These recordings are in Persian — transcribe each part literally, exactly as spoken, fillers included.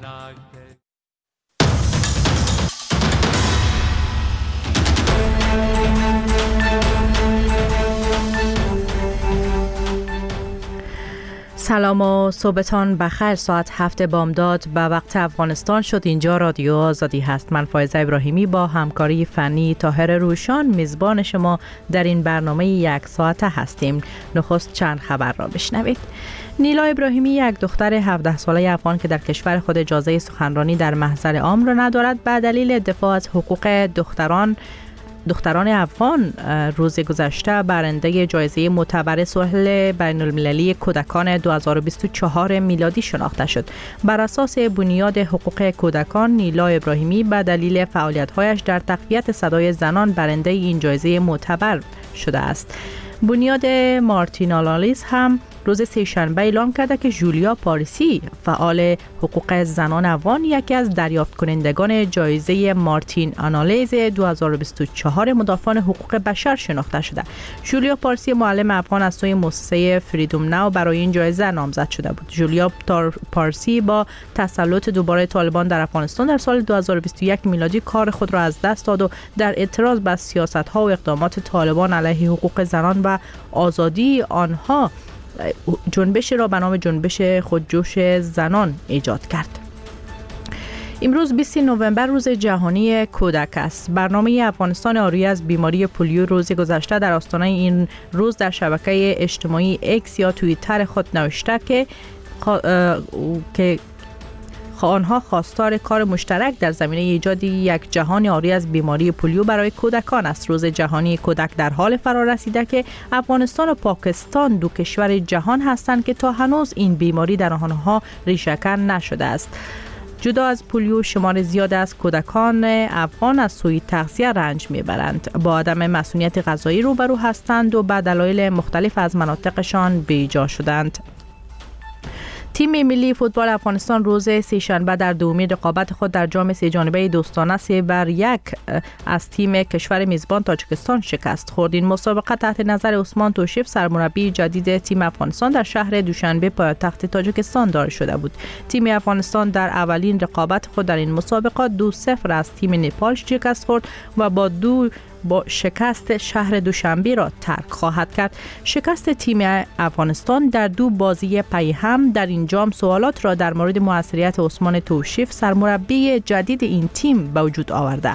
سلام و صبحتان بخیر. ساعت هفت بامداد به وقت افغانستان شد. اینجا رادیو آزادی هست. من فایزه ابراهیمی با همکاری فنی طاهر روشان میزبان شما در این برنامه یک ساعته هستیم. نخست چند خبر را بشنوید. نیلا ابراهیمی، یک دختر هفده ساله افغان که در کشور خود اجازه سخنرانی در محضر عام را ندارد، به دلیل دفاع از حقوق دختران دختران افغان روز گذشته برنده جایزه معتبر صلح بین المللی کودکان دو هزار و بیست و چهار میلادی شناخته شد. بر اساس بنیاد حقوق کودکان، نیلا ابراهیمی به دلیل فعالیت‌هایش در تقویت صدای زنان برنده این جایزه معتبر شده است. بنیاد مارتین آلالیس هم روز سه‌شنبه اعلام کرده که جولیا پاریسی، فعال حقوق زنان افغان، یکی از دریافت کنندگان جایزه مارتین آنالیز دو هزار و بیست و چهار مدافعان حقوق بشر شناخته شده. جولیا پاریسی، معلم افغان، از سوی مؤسسه فریدوم ناو برای این جایزه نامزد شده بود. جولیا پاریسی با تسلط دوباره طالبان در افغانستان در سال دو هزار و بیست و یک میلادی کار خود را از دست داد و در اعتراض به سیاست‌ها و اقدامات طالبان علیه حقوق زنان و آزادی آنها جنبش را به نام جنبش خودجوش زنان ایجاد کرد. امروز بیست نوامبر روز جهانی کودک است. برنامه افغانستان آری از بیماری پولیو روز گذشته در آستانه این روز در شبکه اجتماعی اکس یا توییتر خود نوشته که که آنها خواستار کار مشترک در زمینه ایجاد یک جهان آری از بیماری پولیو برای کودکان است. روز جهانی کودک در حال فرا رسیده که افغانستان و پاکستان دو کشور جهان هستند که تا هنوز این بیماری در آنها ریشه‌کن نشده است. جدا از پولیو، شمار زیاد از کودکان افغان از سوی تغذیه رنج میبرند، با عدم مسئولیت غذایی روبرو هستند و به دلایل مختلف از مناطقشان بیجا شدند. تیم ملی فوتبال افغانستان روز سه‌شنبه در دومین رقابت خود در جام سه جانبه دوستانه سه بر یک از تیم کشور میزبان تاجیکستان شکست خورد. این مسابقه تحت نظر عثمان توشیف، سرمربی جدید تیم افغانستان، در شهر دوشنبه پایتخت تاجیکستان دار شده بود. تیم افغانستان در اولین رقابت خود در این مسابقه دو صفر از تیم نپال شکست خورد و با دو با شکست شهر دوشنبه را ترک خواهد کرد. شکست تیم افغانستان در دو بازی پی هم در این جام سوالات را در مورد موثریت عثمان توشیف، سرمربی جدید این تیم، به وجود آورده.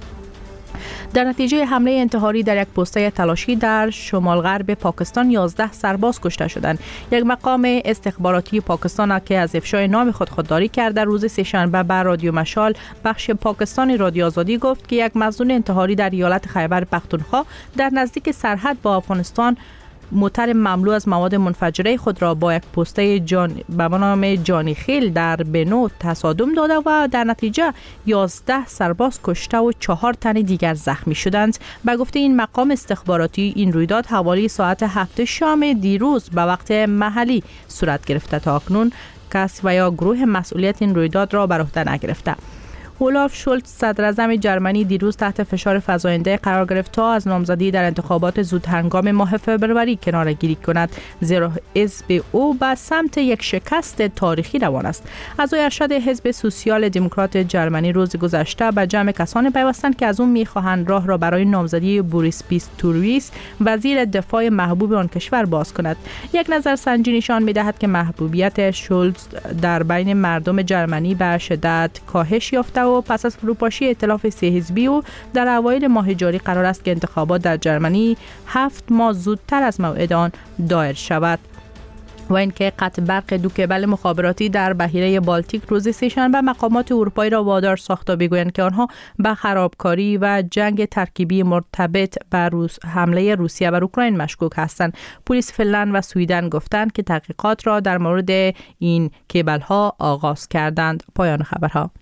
در نتیجه حمله انتحاری در یک پوسته تلاشی در شمال غرب پاکستان یازده سرباز کشته شدند. یک مقام استخباراتی پاکستان که از افشای نام خود خودداری کرده روز سه‌شنبه بر رادیو مشال بخش پاکستانی رادیو آزادی گفت که یک مظنون انتحاری در ایالت خیبر پختونخوا در نزدیک سرحد با افغانستان موتر مملو از مواد منفجره خود را با یک پوسته جان به نام جانی خیل در بنو تصادم داده و در نتیجه یازده سرباز کشته و چهار تن دیگر زخمی شدند. به گفته این مقام استخباراتی، این رویداد حوالی ساعت هفت شام دیروز به وقت محلی صورت گرفته. تا اکنون کس و یا گروه مسئولیت این رویداد را بر عهده نگرفته. اولاف شولتز، صدر اعظم جرمنی، دیروز تحت فشار فزاینده قرار گرفت تا از نامزدی در انتخابات زود هنگام ماه فوریه کناره‌گیری کند، زیرا حزب او به سمت یک شکست تاریخی روان است. اعضای ارشد حزب سوسیال دموکرات جرمنی روز گذشته به جمع کسانی پیوستند که از اون می‌خواهند راه را برای نامزدی بوریس پیستوریس، وزیر دفاع محبوب آن کشور، باز کند. یک نظرسنجی نشان می‌دهد که محبوبیت شولتز در بین مردم جرمنی به شدت کاهش یافته و پس از فروپاشی ائتلاف سه حزبی و در اوایل ماه جاری قرار است که انتخابات در جرمنی هفت ماه زودتر از موعد آن دایر شود. و اینکه قطع برق دو کبل مخابراتی در بحیره بالتیک روز سه‌شنبه مقامات اروپایی را وادار ساخت تا بگویند که آنها به خرابکاری و جنگ ترکیبی مرتبط به روس حمله روسیه بر اوکراین مشکوک هستند. پلیس فنلند و سوئدن گفتند که تحقیقات را در مورد این کبل‌ها آغاز کردند. پایان خبرها.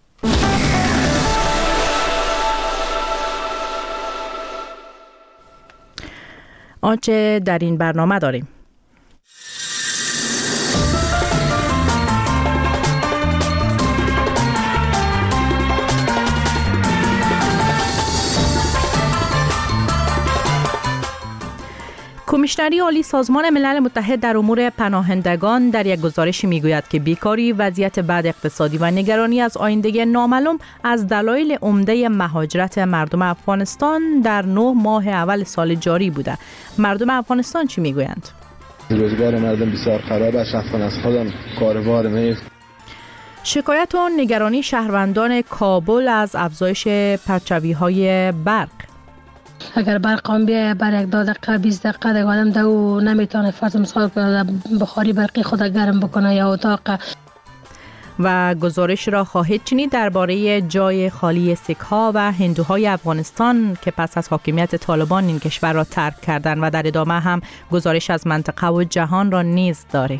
آنچه در این برنامه داریم: کمیشنری عالی سازمان ملل متحد در امور پناهندگان در یک گزارش میگوید که بیکاری، وضعیت بد اقتصادی و نگرانی از آینده نامعلوم از دلایل عمده مهاجرت مردم افغانستان در نه ماه اول سال جاری بوده. مردم افغانستان چی میگویند؟ روزگار مردم بسیار خراب است. شخصا از خودم کاروبار نیست. شکایت و نگرانی شهروندان کابل از افزایش پرچاوی‌های برق. اگر برق هم بیایه بر یک دو دقیقه بیست دقیقه دیگه آدم دو نمیتونه فرض مثال بخاری برقی خود گرم بکنه یا اتاق. و گزارش را خواهید شنید درباره جای خالی سیک‌ها و هندوهای افغانستان که پس از حاکمیت طالبان این کشور را ترک کردند و در ادامه هم گزارش از منطقه و جهان را نیز داریم.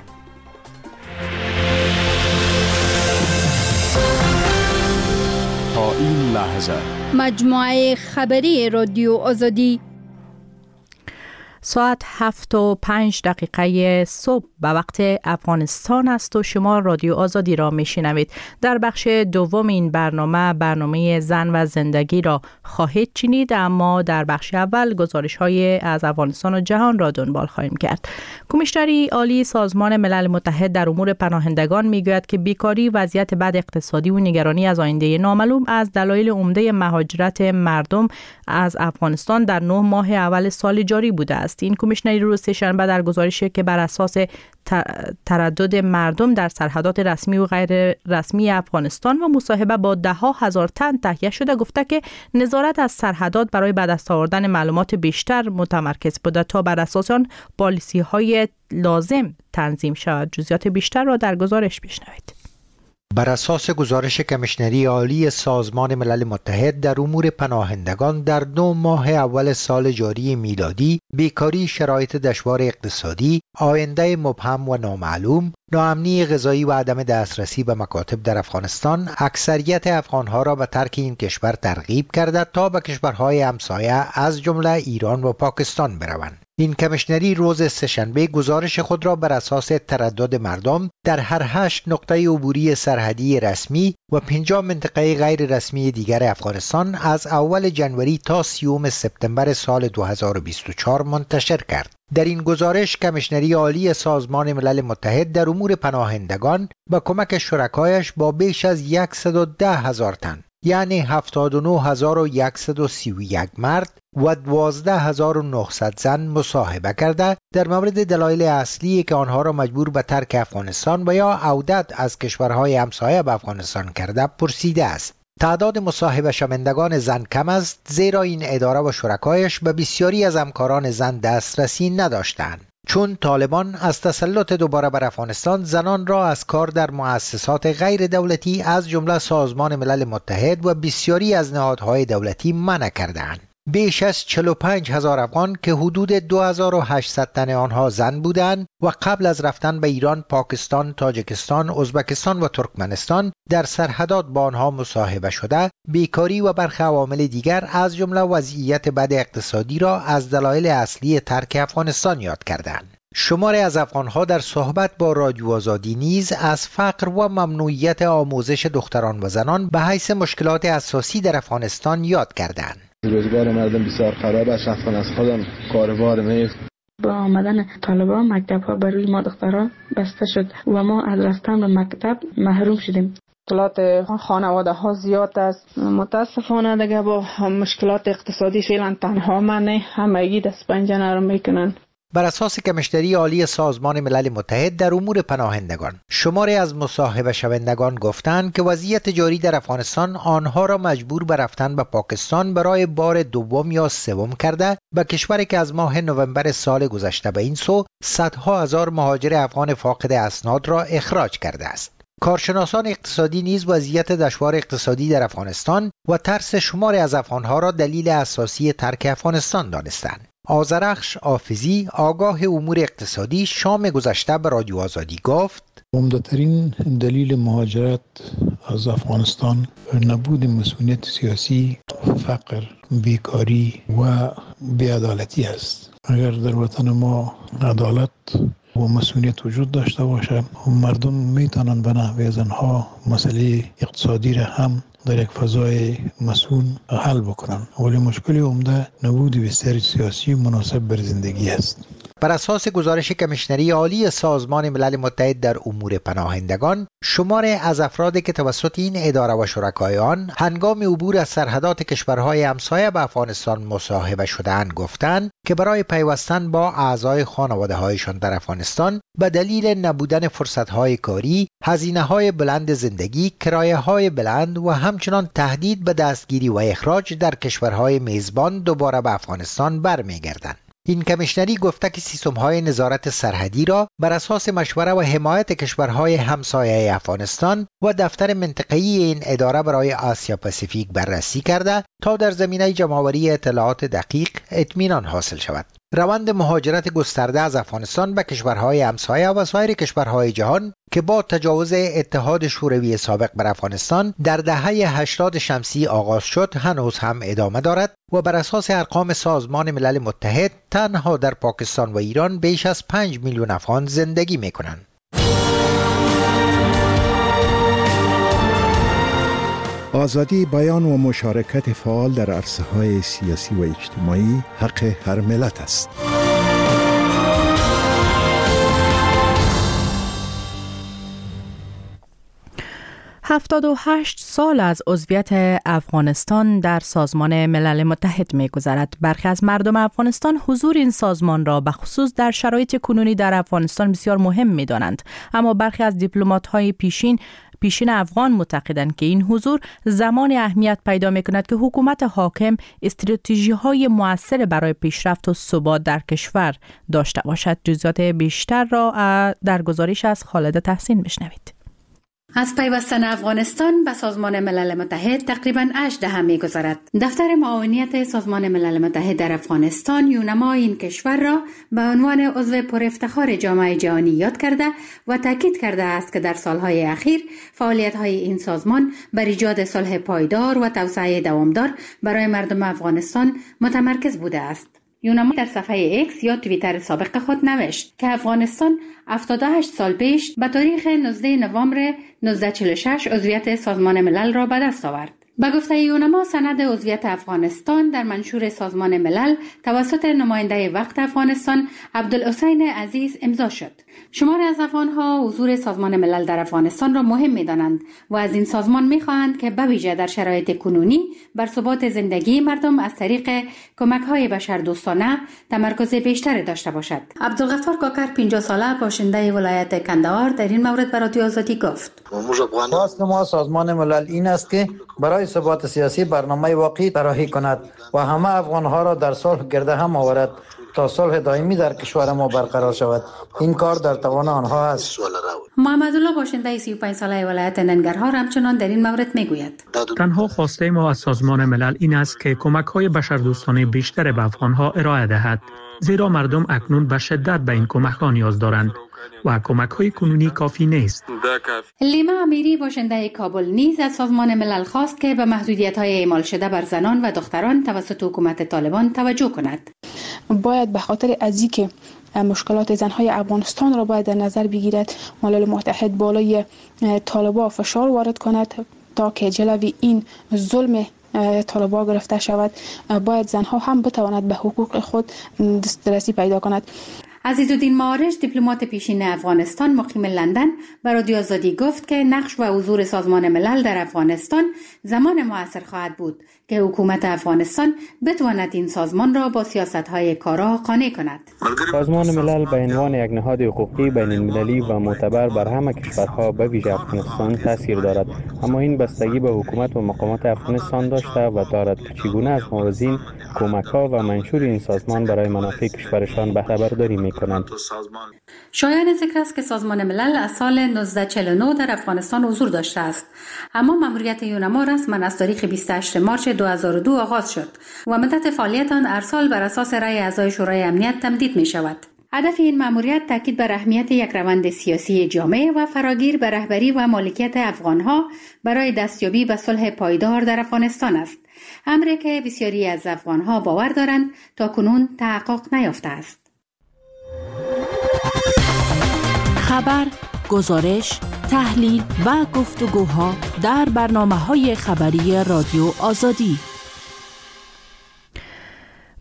تا این لحظه مجموعه خبری رادیو آزادی ساعت هفت و پنج دقیقه صبح به وقت افغانستان است و شما رادیو آزادی را میشنوید. در بخش دوم این برنامه برنامه زن و زندگی را خواهید شنید، اما در بخش اول گزارش های از افغانستان و جهان را دنبال خواهیم کرد. کمیشنری عالی سازمان ملل متحد در امور پناهندگان میگوید که بیکاری، وضعیت بد اقتصادی و نگرانی از آینده نامعلوم از دلایل عمده مهاجرت مردم از افغانستان در نه ماه اول سال جاری بوده است. این کمیشنری روز سه‌شنبه در گزارشی که بر اساس تردد مردم در سرحدات رسمی و غیر رسمی افغانستان و مصاحبه با ده ها هزار تن تهیه شده گفته که نظارت از سرحدات برای به دست آوردن معلومات بیشتر متمرکز بوده تا بر اساس آن پالیسی های لازم تنظیم شود. جزئیات بیشتر را در گزارش بشنوید. بر اساس گزارش کمیشنری عالی سازمان ملل متحد در امور پناهندگان در دو ماه اول سال جاری میلادی، بیکاری، شرایط دشوار اقتصادی، آینده مبهم و نامعلوم، ناامنی غذایی و عدم دسترسی به مکاتب در افغانستان اکثریت افغانها را به ترک این کشور ترغیب کرده تا به کشورهای همسایه از جمله ایران و پاکستان بروند. این کمیشنری روز سه‌شنبه گزارش خود را بر اساس تردد مردم در هر هشت نقطه عبوری سرحدی رسمی و پنجاه منطقه غیر رسمی دیگر افغانستان از اول جنوری تا سیوم سپتامبر سال دو هزار و بیست و چهار منتشر کرد. در این گزارش کمیشنری عالی سازمان ملل متحد در امور پناهندگان با کمک شرکایش با بیش از صد و ده هزار تن یعنی هفتاد و نه هزار و صد و سی و یک مرد و دوازده هزار و نهصد زن مصاحبه کرده در مورد دلایل اصلی که آنها را مجبور به ترک افغانستان و یا عودت از کشورهای همسایه به افغانستان کرده پرسیده است. تعداد مصاحبه شوندگان زن کم است، زیرا این اداره و شرکایش به بسیاری از همکاران زن دسترسی نداشتند، چون طالبان از تسلط دوباره بر افغانستان زنان را از کار در مؤسسات غیر دولتی از جمله سازمان ملل متحد و بسیاری از نهادهای دولتی منع کردند. بیش از چهل و پنج هزار افغان که حدود دو هزار و هشتصد تن آنها زن بودند و قبل از رفتن به ایران، پاکستان، تاجیکستان، ازبکستان و ترکمنستان در سرحدات با آنها مصاحبه شده، بیکاری و برخی عوامل دیگر از جمله وضعیت بد اقتصادی را از دلایل اصلی ترک افغانستان یاد کردند. شماری از افغانها در صحبت با رادیو آزادی نیز از فقر و ممنوعیت آموزش دختران و زنان به حیث مشکلات اساسی در افغانستان یاد کردند. روزگار مردم بسیار خراب است. شخصا از خودم کاروبار نیست. با آمدن طالبان مکتب ها برای ما دختران بسته شد و ما از رفتن به مکتب محروم شدیم. مشکلات خانواده ها زیاد است. متاسفانه دیگه با مشکلات اقتصادی فعلا تنها من همگی دست پنجه نرم میکنن. بر اساس کمیشنری عالی سازمان ملل متحد در امور پناهندگان، شماری از مصاحبه شوندگان گفتند که وضعیت جاری در افغانستان آنها را مجبور به رفتن به پاکستان برای بار دوم یا سوم کرده، به کشوری که از ماه نوامبر سال گذشته به این سو صدها هزار مهاجر افغان فاقد اسناد را اخراج کرده است. کارشناسان اقتصادی نیز وضعیت دشوار اقتصادی در افغانستان و ترس شماری از افغانها را دلیل اساسی ترک افغانستان دانستند. آذرخش آفزی، آگاه امور اقتصادی، شام گذشته به رادیو آزادی گفت: عمده‌ترین دلیل مهاجرت از افغانستان نبود مسئولیت سیاسی، فقر، بیکاری و بی‌عدالتی است. اگر در وطن ما عدالت و مسئولیت وجود داشته باشه، مردم میتونن به نحو زنها مسئله اقتصادی را هم در یک فضای مسئول حل بکنن، ولی مشکل عمده نبود بستر سیاسی مناسب بر زندگی است. بر اساس گزارش کمیشنری عالی سازمان ملل متحد در امور پناهندگان، شمار از افرادی که توسط این اداره و شرکای آن هنگام عبور از سرحدات کشورهای همسایه به افغانستان مصاحبه شده‌اند گفتند که برای پیوستن با اعضای خانواده‌هایشان در افغانستان به دلیل نبودن فرصت‌های کاری، هزینه‌های بلند زندگی، کرایه‌های بلند و همچنان تهدید به دستگیری و اخراج در کشورهای میزبان دوباره به افغانستان برمیگردند. این کمیشنری گفته که سیستم‌های نظارت سرحدی را بر اساس مشوره و حمایت کشورهای همسایه افغانستان و دفتر منطقه‌ای این اداره برای آسیا پاسیفیک بررسی کرده تا در زمینه جمع‌آوری اطلاعات دقیق اطمینان حاصل شود. روند مهاجرت گسترده از افغانستان به کشورهای همسایه و سایر کشورهای جهان که با تجاوز اتحاد شوروی سابق بر افغانستان در دهه هشتاد شمسی آغاز شد، هنوز هم ادامه دارد و بر اساس ارقام سازمان ملل متحد تنها در پاکستان و ایران بیش از پنج میلیون افغان زندگی می‌کنند. آزادی بیان و مشارکت فعال در عرصه‌های سیاسی و اجتماعی حق هر ملت است. هفتاد و هشت سال از عضویت افغانستان در سازمان ملل متحد می‌گذرد. برخی از مردم افغانستان حضور این سازمان را به خصوص در شرایط کنونی در افغانستان بسیار مهم می‌دانند، اما برخی از دیپلمات‌های پیشین پیشین افغان معتقدند که این حضور زمان اهمیت پیدا می‌کند که حکومت حاکم استراتژی‌های مؤثر برای پیشرفت و ثبات در کشور داشته باشد. جزئیات بیشتر را در گزارش از خالد تحسین بشنوید. از پیوستن افغانستان به سازمان ملل متحد تقریباً هشت دهه می‌گذرد. دفتر معاونیت سازمان ملل متحد در افغانستان یونما این کشور را به عنوان عضو پرافتخار جامعه جهانی یاد کرده و تاکید کرده است که در سالهای اخیر فعالیت‌های این سازمان بر ایجاد صلح پایدار و توسعه دوامدار برای مردم افغانستان متمرکز بوده است. یونما در صفحه اکس یا توییتر سابق خود نوشت که افغانستان هفتاد و هشت سال پیش به تاریخ نوزدهم نوامبر هزار و نهصد و چهل و شش عضویت سازمان ملل را به دست آورد. به گفته یونما، سند عضویت افغانستان در منشور سازمان ملل توسط نماینده وقت افغانستان عبدالحسین عزیز امضا شد. شماری از افغان‌ها حضور سازمان ملل در افغانستان را مهم می‌دانند و از این سازمان می‌خواهند که به ویژه در شرایط کنونی بر ثبات زندگی مردم از طریق کمک‌های بشردوستانه تمرکز بیشتری داشته باشد. عبدالغفار کاکر پنجاه ساله باشنده ولایت کندهار در این مورد به رادیو آزادی گفت: خواست ما سازمان ملل این است که برای ثبات سیاسی برنامه واقعی طراحی کند و همه افغان‌ها را در صلح گرد هم آورد تا صلح دائمی در کشور ما برقرار شود. این کار در توان آنها است. محمد الله باشنده سی و پنج ساله ولایت ننگرهار همچنان در این مورد میگوید: تنها خواسته ما از سازمان ملل این است که کمک‌های بشردوستانه بیشتر به افغان‌ها ارائه دهد، زیرا مردم اکنون به شدت به این کمک‌ها نیاز دارند و کمک‌های کنونی کافی نیست. لیما امیری باشنده کابل نیز از سازمان ملل خواست که به محدودیت‌های اعمال شده بر زنان و دختران توسط حکومت طالبان توجه کند. باید به خاطر از اینکه مشکلات زنهای افغانستان را باید در نظر بگیرد، ملل متحد بالای طالبان فشار وارد کند تا که جلوی این ظلم طالبان گرفته شود. باید زنها هم بتواند به حقوق خود دسترسی پیدا کند. عزیزالدین معارج، دیپلمات پیشین افغانستان مقیم لندن، به رادیو آزادی گفت که نقش و حضور سازمان ملل در افغانستان زمان موثر خواهد بود که حکومت افغانستان بتواند این سازمان را با سیاست‌های کارا قانع کند. سازمان ملل به عنوان یک نهاد حقوقی بین المللی و معتبر بر همه کشورها به ویژه افغانستان تاثیر دارد، اما این بستگی به حکومت و مقامات افغانستان داشته و دارد که چگونه از موازین کمک‌ها و منشور این سازمان برای منافع کشورشان بهره برداری می‌کنند. شایان ذکر است که سازمان ملل از سال هزار و نهصد و چهل و نه در افغانستان حضور داشته است، اما مأموریت یونما رسما از تاریخ بیست و هشتم مارس دو هزار و دو آغاز شد و مدت فعالیت آن هر سال بر اساس رأی اعضای شورای امنیت تمدید می شود. هدف این مأموریت تاکید بر اهمیت یک روند سیاسی جامع و فراگیر به رهبری و مالکیت افغانها برای دستیابی به صلح پایدار در افغانستان است، امری که بسیاری از افغانها باور دارند تا کنون تحقق نیافته است. خبر، گزارش، تحلیل و گفتگوها در برنامه‌های خبری رادیو آزادی.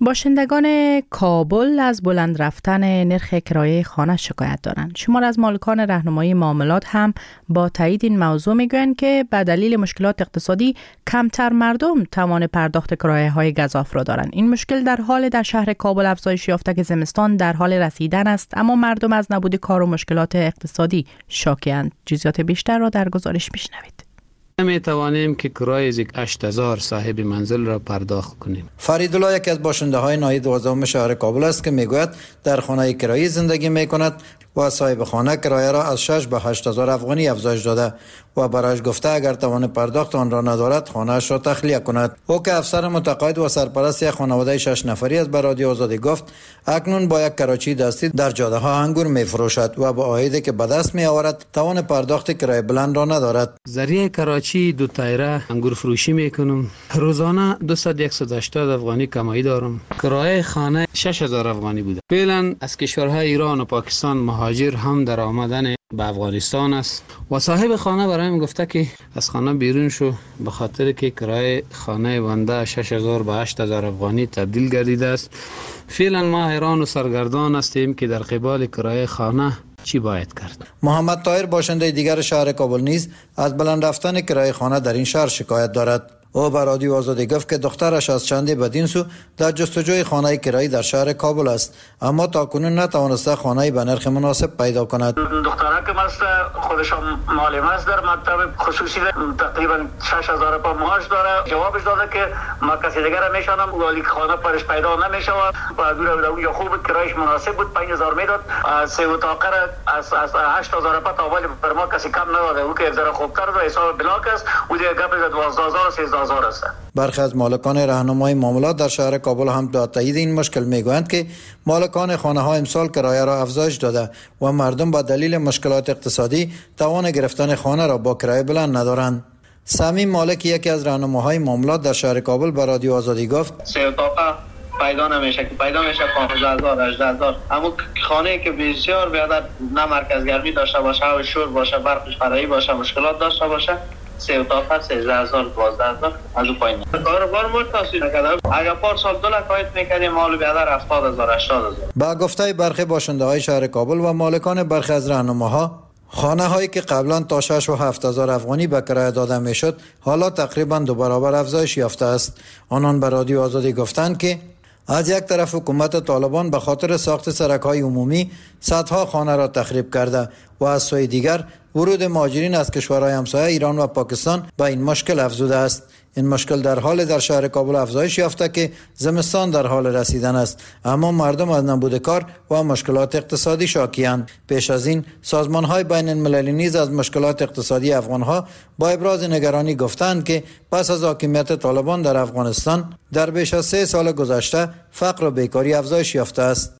باشندگان کابل از بلند رفتن نرخ کرایه خانه شکایت دارند. شمار از مالکان راهنمایی معاملات هم با تایید این موضوع میگویند که به دلیل مشکلات اقتصادی کمتر مردم توان پرداخت کرایه های گزاف را دارند. این مشکل در حال در شهر کابل افزایش یافته که زمستان در حال رسیدن است، اما مردم از نبود کار و مشکلات اقتصادی شاکی‌اند. جزئیات بیشتر را در گزارش بشنوید. می توانیم که کرایه از هشت هزار صاحب منزل را پرداخت کنیم. فریدالله یکی از باشنده های ناحیه دوازدهم شهر کابل است که میگوید در خانه کرایی زندگی می کند و صاحب خانه کرایه را از شش به هشت هزار افغانی افزایش داده و برایش گفته اگر توان پرداخت آن را ندارد خانه‌اش را تخلیه کند. او که افسر متقاعد و سرپرست یک خانواده شش نفری از رادیو آزادی گفت اکنون با یک کراچی دستی در جاده ها انگور می فروشد و با عایدی که به دست می آورد توان پرداخت کرایه بلند را ندارد. ذریعه کراچی دو تایره انگور فروشی میکنم. روزانه دویست تا صد و هشتاد افغانی کمایی دارم. کرایه خانه شش هزار افغانی بوده. فعلا از کشورهای ایران و پاکستان مهاجر هم در آمدن به افغانستان است و صاحب خانه برایم گفته که از خانه بیرون شو به خاطر که کرایه خانه بنده شش هزار به هشت هزار افغانی تبدیل گردیده است. فعلا ما حیران و سرگردان هستیم که در قبال کرایه خانه چی باید کرد. محمد طاهر باشنده دیگر شهر کابل نیز از بلند رفتن کرایه خانه در این شهر شکایت دارد. او به رادیو آزادی گفت که دخترش از چندی بدین سو در جستجوی خانه کرایی در شهر کابل است، اما تاکنون نتوانسته خانه به نرخ مناسب پیدا کند. دخترک است، خودش معلم است در مکتب خصوصی، تقریبا شش هزار پا معاش داره. جوابش داده که ما کسی دیگر میشانم ولی خانه پرش پیدا نمیشود و دور یا خوب بود کرایش مناسب بود پنج هزار میداد. سه اتاقه از از هشت هزار پا تا ولی بر ما کسی کم نداده. او که ذره خوبتر و حساب بلاک است و دیگه گپ دوازده هزار سیزده هزار. برخی از مالکان راهنمای معاملات در شهر کابل هم با تایید این مشکل میگویند که مالکان خانه ها امسال کرایه را افزایش داده و مردم با دلیل مشکلات اقتصادی توان گرفتن خانه را با کرایه بلند ندارند. سامین مالک یکی از راهنماهای معاملات در شهر کابل به رادیو آزادی گفت سه اتاقه پیدا نمیشه که پیدا میشه پانزده هزار هجده هزار. اما خانه که بسیار بیادر نه مرکز گرمی داشته باشه و شور باشه برقش فرعی باشه مشکلات داشته باشه سه اتاق سیزده هزار دوازده هزار از او پایین. کاروبار متوسط نکردم. اگر پار سال دو لکایت میکردیم مال بیادر هفتاد هزار هشتاد هزار. با گفته برخی باشنده های شهر کابل و مالکان برخی از راهنماها خانه هایی که قبلا تا شش و هفت هزار افغانی به کرایه داده میشد حالا تقریبا دو برابر افزایش یافته است. آنان به رادیو آزادی گفتند که از یک طرف حکومت طالبان به خاطر ساخت سرک‌های عمومی صدها خانه را تخریب کرده و از سوی دیگر ورود مهاجرین از کشورهای همسایه ایران و پاکستان به این مشکل افزوده است. این مشکل در حال در شهر کابل افزایش یافته که زمستان در حال رسیدن است، اما مردم از نبود کار و مشکلات اقتصادی شاکی‌اند. پیش از این سازمان‌های بین المللی نیز از مشکلات اقتصادی افغان‌ها با ابراز نگرانی گفتند که پس از حاکمیت طالبان در افغانستان در بیش از سه سال گذشته فقر و بیکاری افزایش یافته است.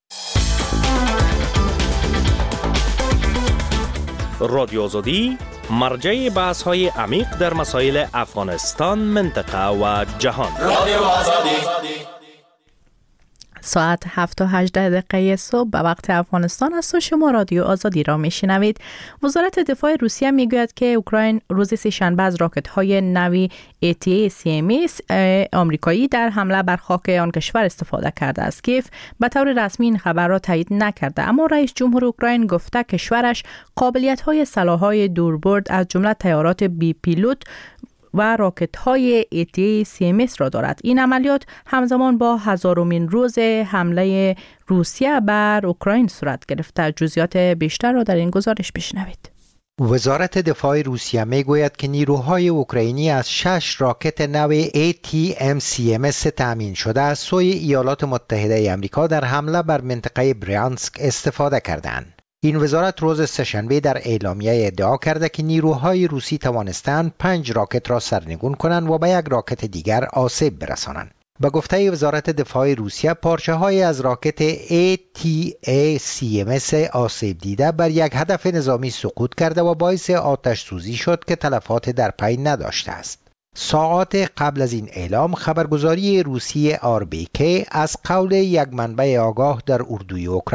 رادیو آزادی مرجع بحث های عمیق در مسائل افغانستان، منطقه و جهان. رادیو آزادی. ساعت هفت و هجده دقیقه صبح به وقت افغانستان است و شما رادیو آزادی را میشنوید. وزارت دفاع روسیه میگوید که اوکراین روز سه‌شنبه از راکت‌های نوی ای تی ای سی ام اس آمریکایی در حمله بر خاک آن کشور استفاده کرده است. کیف به طور رسمی این خبر را تایید نکرده، اما رئیس جمهور اوکراین گفته کشورش قابلیت‌های سلاح‌های دوربرد از جمله تیارات بی پیلوت و راکت های ای تی ای سی ام اس را دارد. این عملیات همزمان با هزارمین روز حمله روسیه بر اوکراین صورت گرفته. جزئیات بیشتر را در این گزارش بشنوید. وزارت دفاع روسیه میگوید که نیروهای اوکراینی از شش راکت نو ای تی ام سی ام اس تأمین شده از سوی ایالات متحده آمریکا در حمله بر منطقه برانسک استفاده کردند. این وزارت روز سه‌شنبه در اعلامیه ادعا کرده که نیروهای روسی توانستند پنج راکت را سرنگون کنند و به یک راکت دیگر آسیب برسانند. به گفته وزارت دفاع روسیه پارچه‌های از راکت ای تی ای سی ام اس آسیب دیده بر یک هدف نظامی سقوط کرده و باعث آتش سوزی شد که تلفات در پی نداشته است. ساعات قبل از این اعلام خبرگزاری روسی آر بی کی از قول یک منبع آگاه در اردوی اوکراین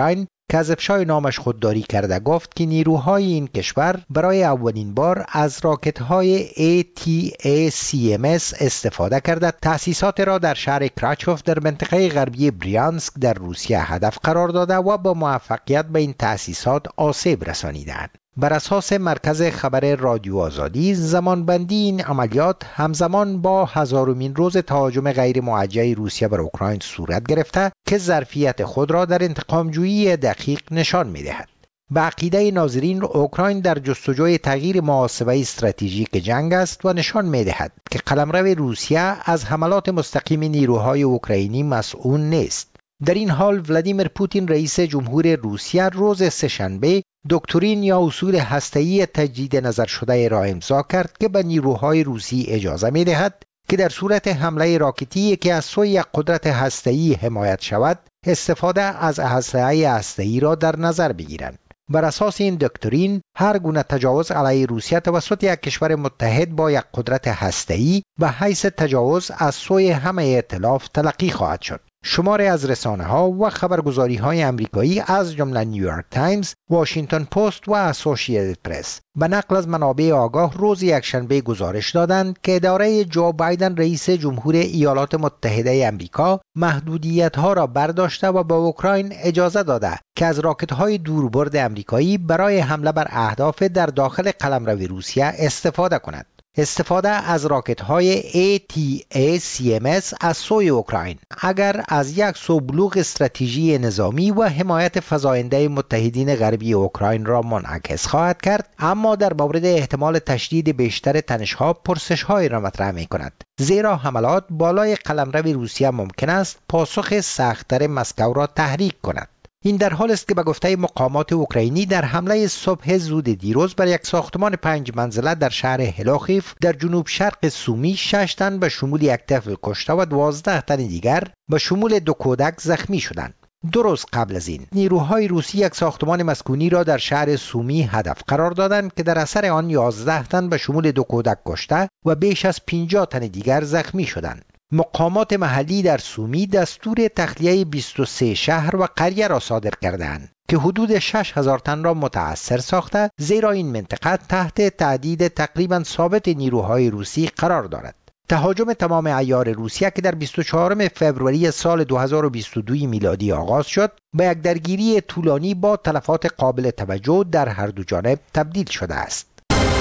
که از افشای نامش خودداری کرده گفت که نیروهای این کشور برای اولین بار از راکت‌های ای تی ای سی ام اس استفاده کرده تأسیسات را در شهر کراچوف در منطقه غربی بریانسک در روسیه هدف قرار داده و با موفقیت به این تأسیسات آسیب رسانیدند. بر اساس مرکز خبر رادیو آزادی، زمانبندی این عملیات همزمان با هزارمین روز تهاجم غیر موجه روسیه بر اوکراین صورت گرفته که ظرفیت خود را در انتقامجویی دقیق نشان می‌دهد. به عقیده ناظرین، اوکراین در جستجوی تغییر محاسبه استراتژیک جنگ است و نشان می‌دهد که قلمرو روسیه از حملات مستقیم نیروهای اوکراینی مسئول نیست. در این حال ولادیمیر پوتین رئیس جمهور روسیه روز سه‌شنبه دکترین یا اصول هسته‌ای تجدید نظر شده را امضا کرد که به نیروهای روسی اجازه می‌دهد که در صورت حمله راکتی که از سوی یک قدرت هسته‌ای حمایت شود، استفاده از اسلحه هسته‌ای را در نظر بگیرند. بر اساس این دکترین، هر گونه تجاوز علیه روسیه توسط یک کشور متحد با یک قدرت هسته‌ای به حیث تجاوز از سوی همه ائتلاف تلقی خواهد شد. شماری از رسانه‌ها و خبرگزاری‌های آمریکایی از جمله نیویورک تایمز، واشنگتن پست و اسوسییتد پرس به نقل از منابع آگاه روز یکشنبه گزارش دادند که اداره جو بایدن رئیس جمهور ایالات متحده آمریکا محدودیت‌ها را برداشته و به اوکراین اجازه داده که از راکت‌های دوربرد آمریکایی برای حمله بر اهداف در داخل قلمرو روسیه استفاده کند. استفاده از راکت‌های ای تی ای سی ام اس از سوی اوکراین اگر از یک سو بلوغ استراتژی نظامی و حمایت فزاینده متحدین غربی اوکراین را منعکس خواهد کرد، اما در مورد احتمال تشدید بیشتر تنش‌ها پرسش‌هایی را مطرح می‌کند، زیرا حملات بالای قلمرو روسیه ممکن است پاسخ سخت‌تر مسکو را تحریک کند. این در حال است که به گفته مقامات اوکراینی در حمله صبح زود دیروز بر یک ساختمان پنج منزله در شهر هلاخیف در جنوب شرق سومی شش تن به شمول یک طفل کشته و دوازده تن دیگر به شمول دو کودک زخمی شدند. دو روز قبل از این نیروهای روسی یک ساختمان مسکونی را در شهر سومی هدف قرار دادند که در اثر آن یازده تن به شمول دو کودک کشته و بیش از پنجاه تن دیگر زخمی شدند. مقامات محلی در سومی دستور تخلیه بیست و سه شهر و قریه را صادر کردند که حدود شش هزار تن را متأثر ساخته، زیرا این منطقه تحت تهدید تقریبا ثابت نیروهای روسی قرار دارد. تهاجم تمام عیار روسیه که در بیست و چهارم فوریه سال دو هزار و بیست و دو میلادی آغاز شد، به یک درگیری طولانی با تلفات قابل توجه در هر دو جانب تبدیل شده است.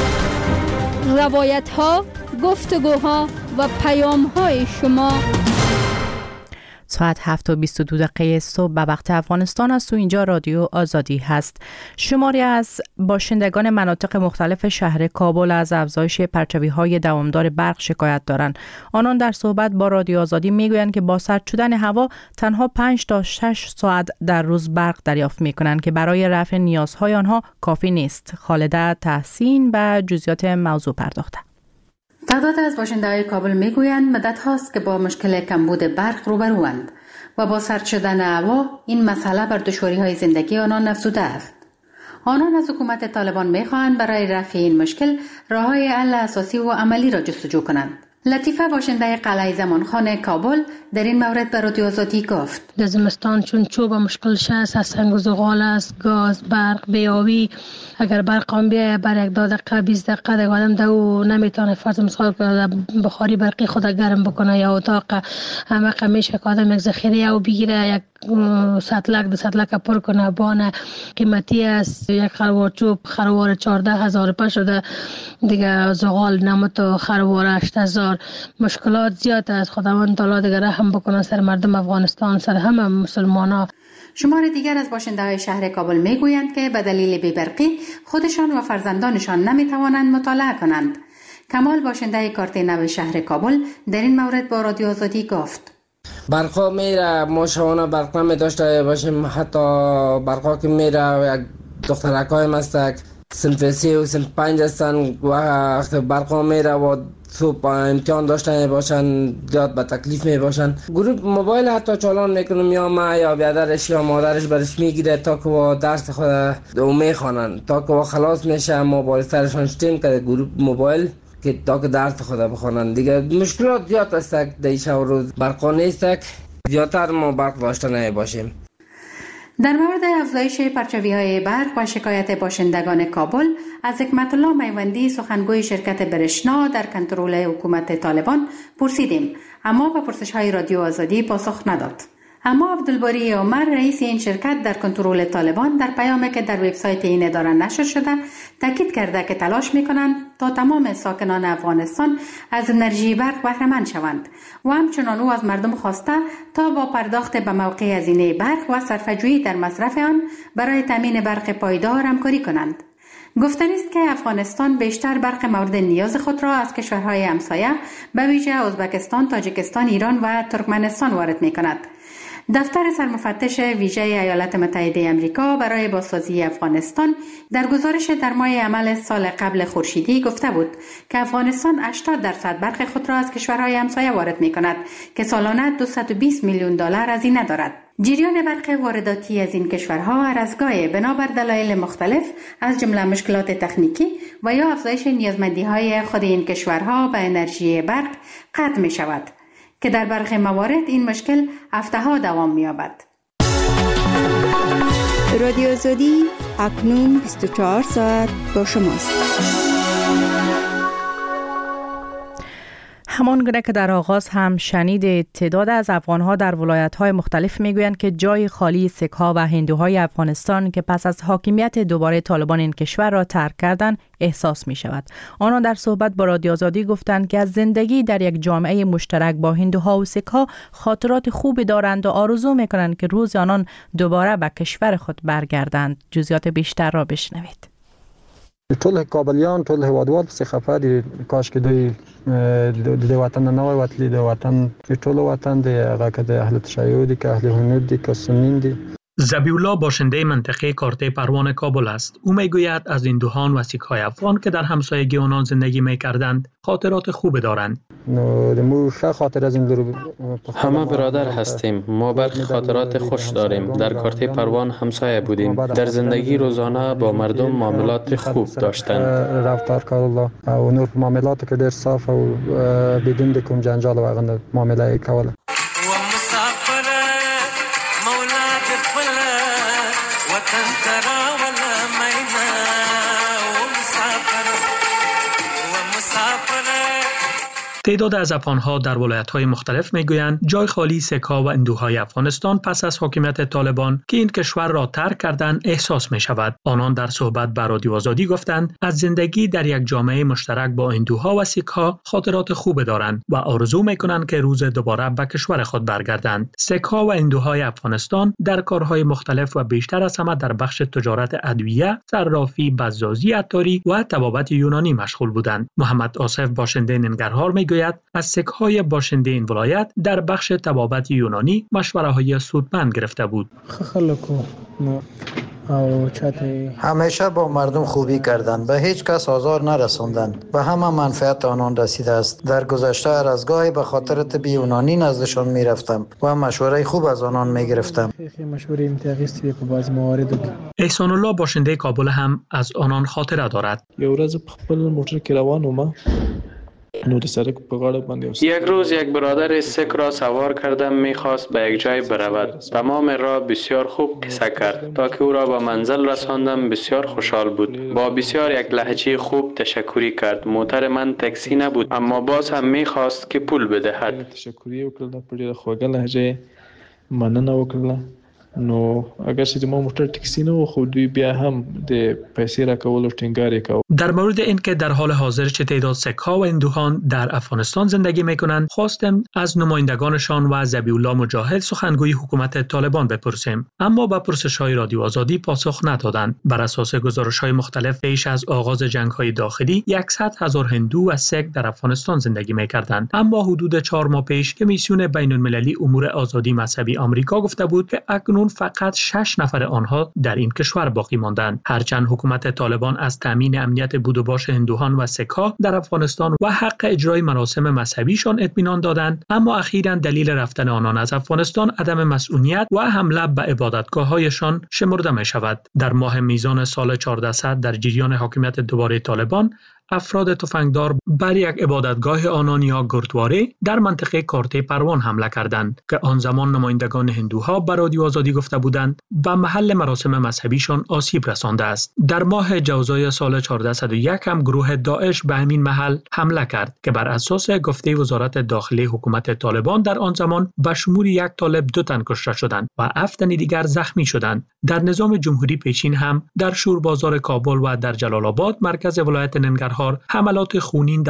روایت ها، گفتگوها و پیام های شما. ساعت هفت و بیست و دو دقیقه صبح به وقت افغانستان است و اینجا رادیو آزادی هست. شماری از باشندگان مناطق مختلف شهر کابل از افزایش پرچوی های دوامدار برق شکایت دارند. آنان در صحبت با رادیو آزادی میگویند که با سرد شدن هوا تنها پنج تا شش ساعت در روز برق دریافت میکنند که برای رفع نیازهای آنها کافی نیست. خالده تحسین به جزئیات موضوع پرداخته. تعداد از باشنده‌های کابل میگویند مدت هاست که با مشکل کمبود برق روبروند و با سرد شدن هوا این مسئله بر دشواری‌های زندگی آنان افزوده است. آنان از حکومت طالبان می‌خواهند برای رفع این مشکل راه‌های حل اساسی و عملی را جستجو کنند. لطیفه باشنده قلعه زمانخانه کابل در این مورد به رادیو آزادی گفت: در زمستان چون چوب مشکلش است، از سنگ و زغال است، گاز، برق، بیابی. اگر برق هم بیایه بر یک دو دقیقه بیست دقیقه دیگه آدم دو نمیتونه فرض مثال بخاری برقی خود گرم بکنه یا اتاق همه قمیشه که آدم یک ذخیره او بگیره، یک سطلک دو سطلک پر کنه. بانه قیمتی است، یک خروار چوب خروار چهارده هزار پا شده دیگه، زغال نمت خروار هشت هزار. مشکلات زیاد است. خداوند تعالی دیگه رحم بکنه سر مردم افغانستان، سر همه مسلمانا. شمار دیگر از باشنده‌های شهر کابل میگویند که به دلیل بی‌برقی خودشان و فرزندانشان نمیتوانند مطالعه کنند. کمال باشنده کارت نو شهر کابل در این مورد با رادیو آزادی گفت: برقا میره، ما شبانه برق نمی داشته باشیم، حتی برقا که میره یک دخترکای مستک صنف سی و صنف پنج هستن و وقتی برقا میره و صبح امتحان داشته باشن زیاد به تکلیف می باشن. گروه موبایل حتی چالان میکنم یا ما یا بیادرش یا مادرش برش میگیره تا که و درس خود او میخوانن، تا که و خلاص میشه موبایل سرشان شتیم که گروه موبایل که تا که درس خود بخوانن. دیگه مشکلات زیاد است در شب و روز برقا نیست، زیادتر ما برق داشته نمی باشیم. در مورد افزایش پرچاوی‌های برق و شکایت باشندگان کابل، از حکمت الله میوندی سخنگوی شرکت برشنا در کنترل حکومت طالبان پرسیدیم، اما به پرسش‌های رادیو آزادی پاسخ نداد. اما عبدالباری عمر رئیس این شرکت در کنترل طالبان در پیامی که در وبسایت این اداره نشر شده تاکید کرده که تلاش می‌کنند تا تمام ساکنان افغانستان از انرژی برق بهره مند شوند و همچنان او از مردم خواسته تا با پرداخت به موقع هزینه برق و صرفه‌جویی در مصرف آن برای تامین برق پایدار همکاری کنند. گفتنی است که افغانستان بیشتر برق مورد نیاز خود را از کشورهای همسایه به ویژه ازبکستان، تاجیکستان، ایران و ترکمنستان وارد می‌کند. دفتر سرمفتش ویژه ایالات متحده آمریکا برای بازسازی افغانستان در گزارش در ماه عمل سال قبل خورشیدی گفته بود که افغانستان هشتاد درصد برق خود را از کشورهای همسایه وارد می‌کند که سالانه دویست و بیست میلیون دلار هزینه دارد. جریان برق وارداتی از این کشورها هر از گاهی بنابر دلایل مختلف از جمله مشکلات تکنیکی و یا افزایش نیازمندی‌های خود این کشورها به انرژی برق قطع می‌شود که در برخی موارد این مشکل هفته‌ها دوام می‌یابد. رادیو آزادی اکنون بیست و چهار ساعت با شماست. همان گونه که در آغاز هم شنید، تعداد از افغانها در ولایت‌های مختلف میگویند که جای خالی سیک‌ها و هندوهای افغانستان که پس از حاکمیت دوباره طالبان این کشور را ترک کردند احساس می شود. آنان در صحبت با رادیو آزادی گفتند که از زندگی در یک جامعه مشترک با هندوها و سیک‌ها خاطرات خوبی دارند و آرزو می کنند که روز آنان دوباره به کشور خود برگردند. جزئیات بیشتر را بشنوید. ټول کابلیان ټول هوادوال په خفه دي کاش کې دوی د وطن نه وای وتلی د وطن ټول وطن دی هغه که د اهل تشیع دي که اهل هنود دي که سنین دي. ذبیح الله باشنده منطقه کارته پروان کابل است. او میگوید از هندوهان و سیک‌های افغان که در همسایگی آنان زندگی میکردند خاطرات خوب دارند. همه برادر هستیم. ما برخی خاطرات خوش داریم. در کارته پروان همسایه بودیم. در زندگی روزانه با مردم معاملات خوب داشتند. رفتار کار الله او نور معاملات که ډیر صاف او بدون د کوم جنجال و غند معامله کوله. تعداد از افغان‌ها در ولایت‌های مختلف می‌گویند جای خالی سیک‌ها و هندوهای افغانستان پس از حاکمیت طالبان که این کشور را ترک کردند احساس می‌شود. آنان در صحبت با رادیو آزادی گفتند از زندگی در یک جامعه مشترک با هندوها و سیک‌ها خاطرات خوب دارند و آرزو می‌کنند که روز دوباره به کشور خود برگردند. سیک‌ها و هندوهای افغانستان در کارهای مختلف و بیشتر از همه در بخش تجارت ادویه، صرافی، بزازی، عطاری و طبابت یونانی مشغول بودند. محمد آصف باشنده ننگرهار می‌گوید از سیک‌های باشنده این ولایت در بخش طبابت یونانی مشوره‌های سودمند گرفته بود. همیشه با مردم خوبی کردند، به هیچ کس آزار نرساندند، به همه منفعت آنان رسیده است. در گذشته هر از گاهی به خاطر طب یونانی نزدشان میرفتم و مشوره خوب از آنان میگرفتم. احسان الله باشنده کابل هم از آنان خاطره دارد. یو ورځ په خپل موټر کې روان وم. یک روز یک برادر سیک را سوار کردم، میخواست به یک جای برود. تمام راه بسیار خوب قصه کرد تا که او را به منزل رساندم. بسیار خوشحال بود. با بسیار یک لهجه خوب تشکری کرد. موتر من تاکسی نبود اما باز هم میخواست که پول بدهد. تشکری وکړه په ډیره خوږه لهجه مننه وکړه. نو اگر چې ما موټر ټکسی نه و خو دوی بیا هم د پیسې راکولو ټینګار وکاو. در مورد اینکه در حال حاضر چه تعداد سیک‌ها و هندوهان در افغانستان زندگی میکنند خواستم از نمایندگانشان و ذبیح الله مجاهد سخنگوی حکومت طالبان بپرسیم، اما به پرسش‌های رادیو آزادی پاسخ ندادند. بر اساس گزارش‌های مختلف پیش از آغاز جنگ‌های داخلی صد هزار هندو و سیک در افغانستان زندگی میکردند، اما حدود چهار ماه پیش کمیسیون بین‌المللی امور آزادی مذهبی آمریکا گفته بود که اکنون فقط شش نفر آنها در این کشور باقی ماندند. هرچند حکومت طالبان از تامین امنیت بود و باش هندوهان و سیک‌ها در افغانستان و حق اجرای مراسم مذهبیشان اطمینان دادند، اما اخیراً دلیل رفتن آنان از افغانستان عدم مسئولیت و حمله به عبادتگاه‌هایشان شمرده می شود. در ماه میزان سال چهاردهصد در جریان حاکمیت دوباره طالبان افراد تفنگدار بر یک عبادتگاه آنان یا گردواره در منطقه کارته پروان حمله کردند که آن زمان نمایندگان هندوها به رادیو آزادی گفته بودند به محل مراسم مذهبیشان آسیب رسانده است. در ماه جوزای سال چهارده صد و یک هم گروه داعش به همین محل حمله کرد که بر اساس گفته وزارت داخلی حکومت طالبان در آن زمان به شمول یک طالب دو تن کشته شدند و هفت تن دیگر زخمی شدند. در نظام جمهوری پیشین هم در شور بازار کابل و در جلال آباد مرکز ولایت ننگرهار حملات خونین